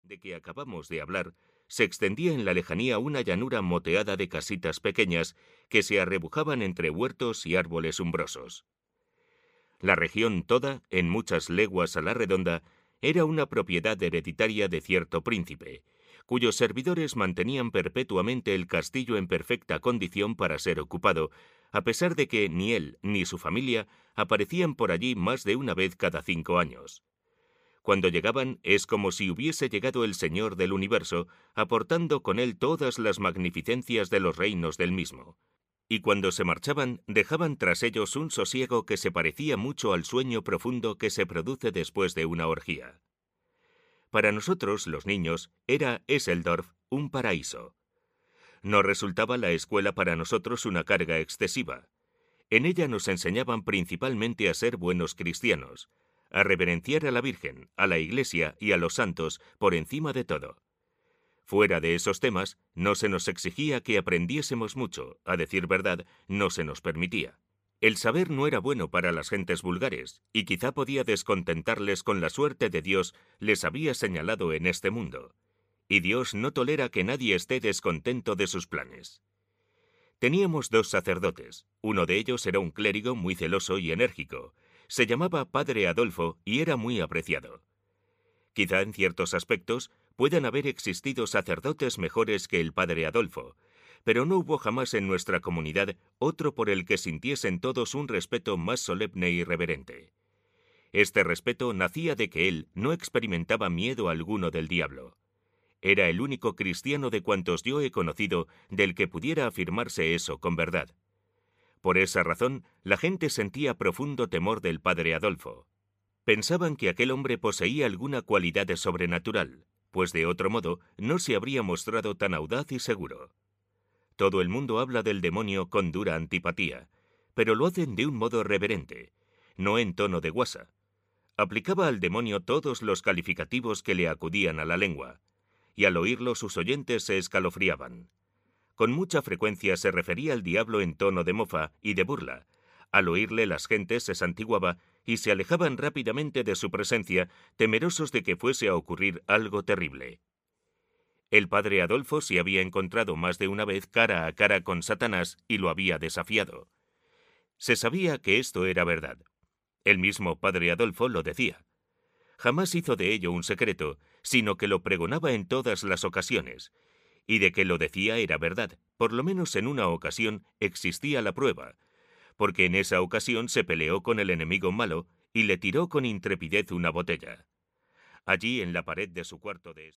de que acabamos de hablar, se extendía en la lejanía una llanura moteada de casitas pequeñas que se arrebujaban entre huertos y árboles umbrosos. La región toda, en muchas leguas a la redonda, era una propiedad hereditaria de cierto príncipe, cuyos servidores mantenían perpetuamente el castillo en perfecta condición para ser ocupado, a pesar de que ni él ni su familia aparecían por allí más de una vez cada 5 años. Cuando llegaban es como si hubiese llegado el Señor del universo, aportando con él todas las magnificencias de los reinos del mismo. Y cuando se marchaban, dejaban tras ellos un sosiego que se parecía mucho al sueño profundo que se produce después de una orgía. Para nosotros, los niños, era Esseldorf un paraíso. No resultaba la escuela para nosotros una carga excesiva. En ella nos enseñaban principalmente a ser buenos cristianos, a reverenciar a la Virgen, a la Iglesia y a los santos por encima de todo. Fuera de esos temas, no se nos exigía que aprendiésemos mucho, a decir verdad, no se nos permitía. El saber no era bueno para las gentes vulgares, y quizá podía descontentarles con la suerte de Dios les había señalado en este mundo. Y Dios no tolera que nadie esté descontento de sus planes. Teníamos 2 sacerdotes. Uno de ellos era un clérigo muy celoso y enérgico. Se llamaba Padre Adolfo y era muy apreciado. Quizá en ciertos aspectos puedan haber existido sacerdotes mejores que el Padre Adolfo, pero no hubo jamás en nuestra comunidad otro por el que sintiesen todos un respeto más solemne y reverente. Este respeto nacía de que él no experimentaba miedo alguno del diablo. Era el único cristiano de cuantos yo he conocido del que pudiera afirmarse eso con verdad. Por esa razón, la gente sentía profundo temor del Padre Adolfo. Pensaban que aquel hombre poseía alguna cualidad sobrenatural, pues de otro modo no se habría mostrado tan audaz y seguro. Todo el mundo habla del demonio con dura antipatía, pero lo hacen de un modo reverente, no en tono de guasa. Aplicaba al demonio todos los calificativos que le acudían a la lengua, y al oírlo sus oyentes se escalofriaban. Con mucha frecuencia se refería al diablo en tono de mofa y de burla. Al oírle las gentes se santiguaba y se alejaban rápidamente de su presencia, temerosos de que fuese a ocurrir algo terrible. El padre Adolfo se había encontrado más de una vez cara a cara con Satanás y lo había desafiado. Se sabía que esto era verdad. El mismo padre Adolfo lo decía. Jamás hizo de ello un secreto, sino que lo pregonaba en todas las ocasiones, y de que lo decía era verdad. Por lo menos en una ocasión existía la prueba, porque en esa ocasión se peleó con el enemigo malo y le tiró con intrepidez una botella. Allí, en la pared de su cuarto de